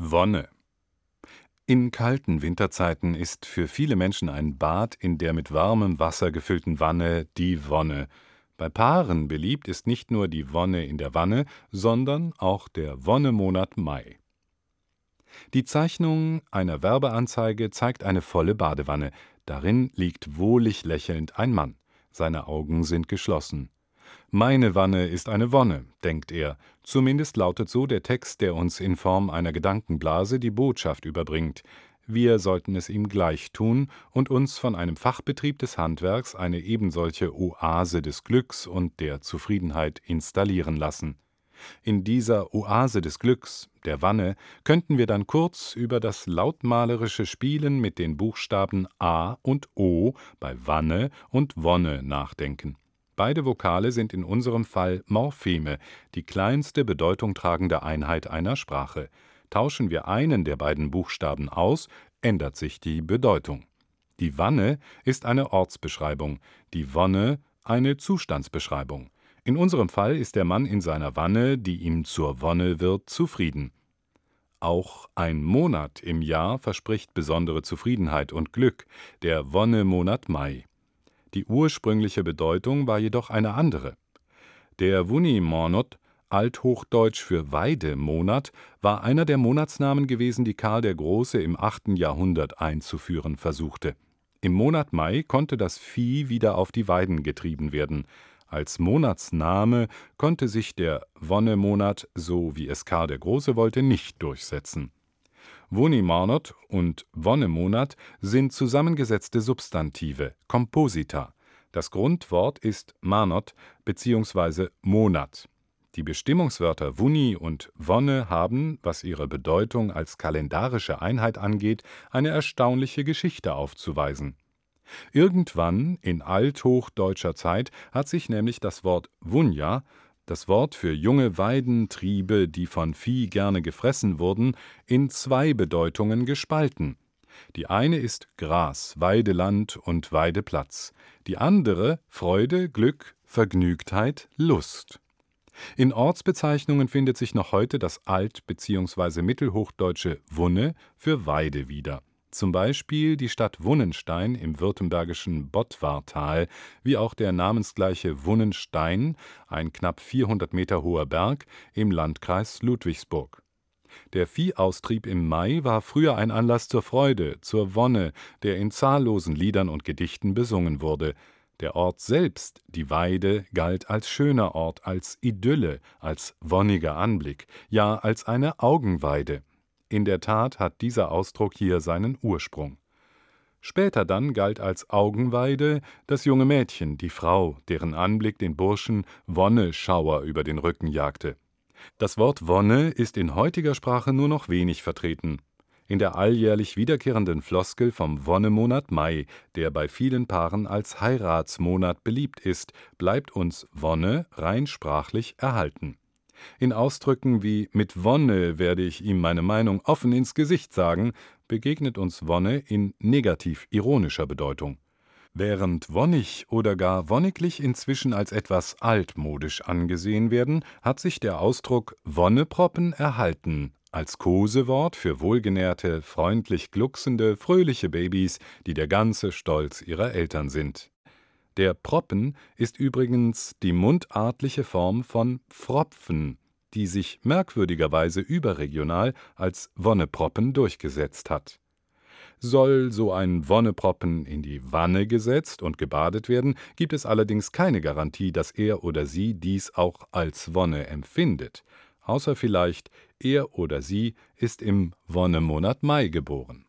Wonne. In kalten Winterzeiten ist für viele Menschen ein Bad in der mit warmem Wasser gefüllten Wanne die Wonne. Bei Paaren beliebt ist nicht nur die Wonne in der Wanne, sondern auch der Wonnemonat Mai. Die Zeichnung einer Werbeanzeige zeigt eine volle Badewanne. Darin liegt wohlig lächelnd ein Mann. Seine Augen sind geschlossen. »Meine Wanne ist eine Wonne«, denkt er. Zumindest lautet so der Text, der uns in Form einer Gedankenblase die Botschaft überbringt. Wir sollten es ihm gleich tun und uns von einem Fachbetrieb des Handwerks eine ebensolche Oase des Glücks und der Zufriedenheit installieren lassen. In dieser Oase des Glücks, der Wanne, könnten wir dann kurz über das lautmalerische Spielen mit den Buchstaben A und O bei Wanne und Wonne nachdenken. Beide Vokale sind in unserem Fall Morpheme, die kleinste Bedeutung tragende Einheit einer Sprache. Tauschen wir einen der beiden Buchstaben aus, ändert sich die Bedeutung. Die Wanne ist eine Ortsbeschreibung, die Wonne eine Zustandsbeschreibung. In unserem Fall ist der Mann in seiner Wanne, die ihm zur Wonne wird, zufrieden. Auch ein Monat im Jahr verspricht besondere Zufriedenheit und Glück, der Wonnemonat Mai. Die ursprüngliche Bedeutung war jedoch eine andere. Der Wunni-Mornot, althochdeutsch für Weidemonat, war einer der Monatsnamen gewesen, die Karl der Große im 8. Jahrhundert einzuführen versuchte. Im Monat Mai konnte das Vieh wieder auf die Weiden getrieben werden. Als Monatsname konnte sich der Wonnemonat, so wie es Karl der Große wollte, nicht durchsetzen. Wunni-Mornot und Wonnemonat sind zusammengesetzte Substantive, Komposita. Das Grundwort ist Manot bzw. Monat. Die Bestimmungswörter Wunni und Wonne haben, was ihre Bedeutung als kalendarische Einheit angeht, eine erstaunliche Geschichte aufzuweisen. Irgendwann in althochdeutscher Zeit hat sich nämlich das Wort Wunja, das Wort für junge Weidentriebe, die von Vieh gerne gefressen wurden, in zwei Bedeutungen gespalten. Die eine ist Gras, Weideland und Weideplatz, die andere Freude, Glück, Vergnügtheit, Lust. In Ortsbezeichnungen findet sich noch heute das alt- bzw. mittelhochdeutsche Wunne für Weide wieder. Zum Beispiel die Stadt Wunnenstein im württembergischen Bottwartal, wie auch der namensgleiche Wunnenstein, ein knapp 400 Meter hoher Berg, im Landkreis Ludwigsburg. Der Viehaustrieb im Mai war früher ein Anlass zur Freude, zur Wonne, der in zahllosen Liedern und Gedichten besungen wurde. Der Ort selbst, die Weide, galt als schöner Ort, als Idylle, als wonniger Anblick, ja als eine Augenweide. In der Tat hat dieser Ausdruck hier seinen Ursprung. Später dann galt als Augenweide das junge Mädchen, die Frau, deren Anblick den Burschen Wonneschauer über den Rücken jagte. Das Wort Wonne ist in heutiger Sprache nur noch wenig vertreten. In der alljährlich wiederkehrenden Floskel vom Wonnemonat Mai, der bei vielen Paaren als Heiratsmonat beliebt ist, bleibt uns Wonne rein sprachlich erhalten. In Ausdrücken wie »mit Wonne werde ich ihm meine Meinung offen ins Gesicht sagen« begegnet uns Wonne in negativ-ironischer Bedeutung. Während wonnig oder gar wonniglich inzwischen als etwas altmodisch angesehen werden, hat sich der Ausdruck Wonneproppen erhalten, als Kosewort für wohlgenährte, freundlich glucksende, fröhliche Babys, die der ganze Stolz ihrer Eltern sind. Der Proppen ist übrigens die mundartliche Form von Pfropfen, die sich merkwürdigerweise überregional als Wonneproppen durchgesetzt hat. Soll so ein Wonneproppen in die Wanne gesetzt und gebadet werden, gibt es allerdings keine Garantie, dass er oder sie dies auch als Wonne empfindet. Außer vielleicht, er oder sie ist im Wonnemonat Mai geboren.